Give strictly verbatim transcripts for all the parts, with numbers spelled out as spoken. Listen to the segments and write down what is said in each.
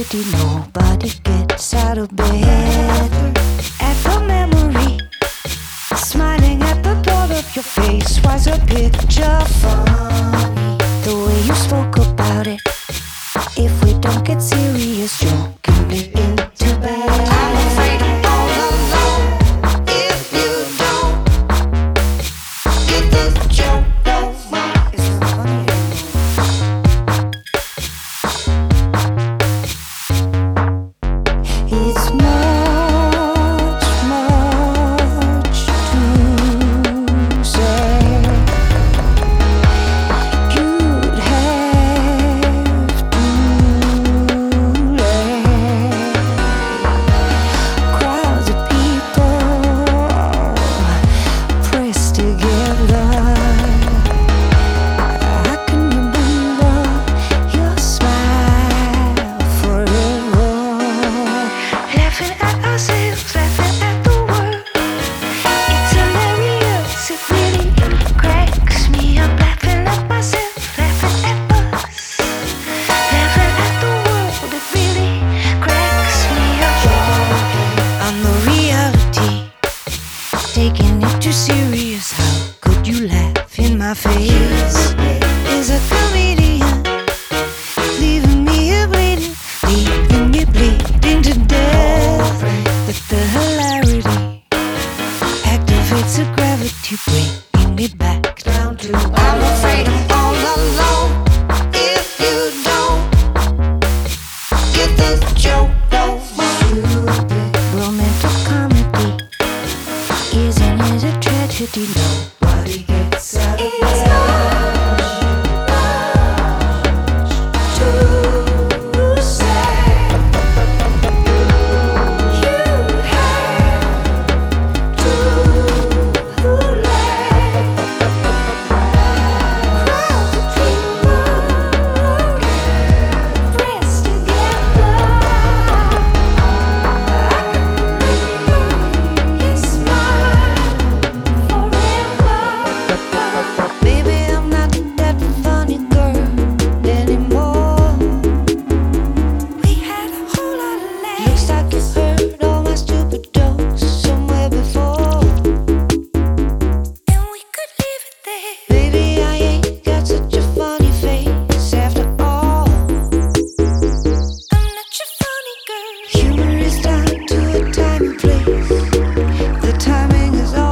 tragedy, nobody gets out of bed. At the memory, smiling at the thought of your face was a picture funny. The way you spoke about it. If we don't get serious, you're coming into bed. I'm afraid I'm all alone. If you don't get the joke, no more. It's not funny anymore. It's much, much too sad. You'd have to let crowds of people pressed together. How can you bring up your smile forever? Laughing at ourselves, laughing at the world. It's hilarious, it really cracks me up. Laughing at myself, laughing at us. Laughing at the world, it really cracks me up. I'm the reality, taking it too serious. How could you laugh in my face? Is a comedian, leaving me here bleeding, leaving me bleeding to death. But the hilarity activates the gravity, bringing me back down to I'm afraid I'm all alone. If you don't get the joke, no more. Romantic comedy, isn't it a tragedy? Nobody gets out of bed. It's much too sad. You have to let crowds of people pressed together. I can remember your smile forever. Baby, I'm not that funny girl anymore. We had a whole lot of laughs. Looks like you heard all my stupid jokes somewhere before. And we could leave it there. Baby, I ain't got such a funny face after all. I'm not your funny girl. Humor is tied to a time and place. The timing is all.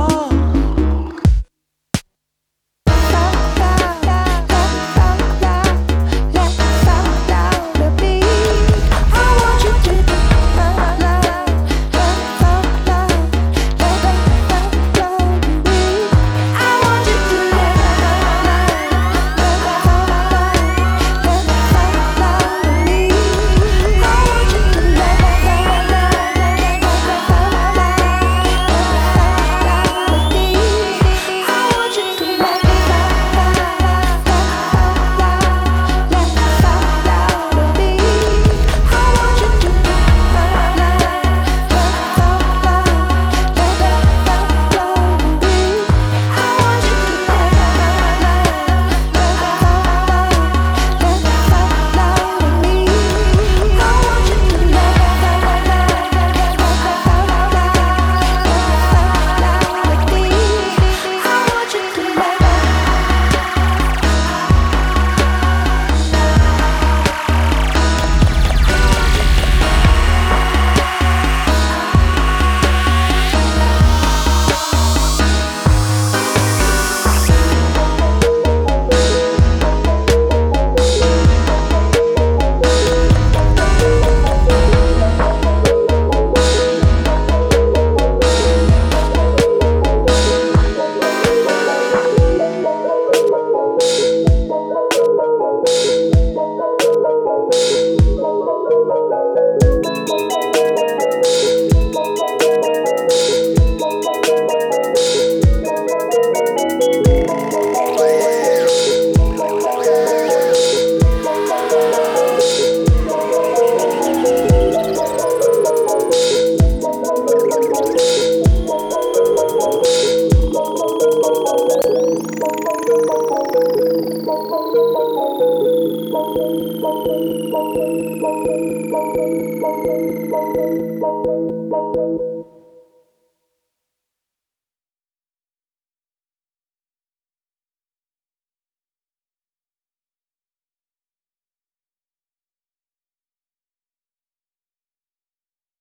Thank you.